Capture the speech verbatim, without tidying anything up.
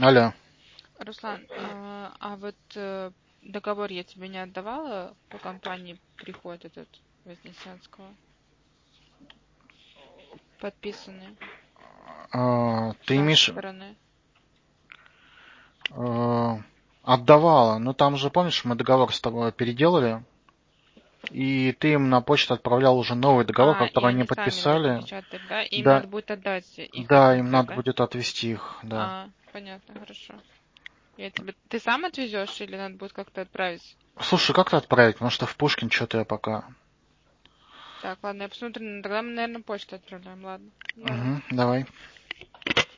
Алло. Руслан, а, а вот э, договор я тебе не отдавала по компании «Приход» этот Вознесенского? Подписанный А, с ты нашей имеешь... стороны. а, отдавала. Ну там же, помнишь, мы договор с тобой переделали, и ты им на почту отправлял уже новый договор, А, и который они они сами подписали. напечатали, да? Им Да, надо будет отдать их да, им экземпляр, надо да? будет отвезти их, да. А, понятно, хорошо. Я тебе... Ты сам отвезешь или надо будет как-то отправить? Слушай, как-то отправить? Потому что в Пушкин что-то я пока... Так, ладно, я посмотрю. Ну, тогда мы, наверное, почту отправляем, ладно. Давай. Угу, давай.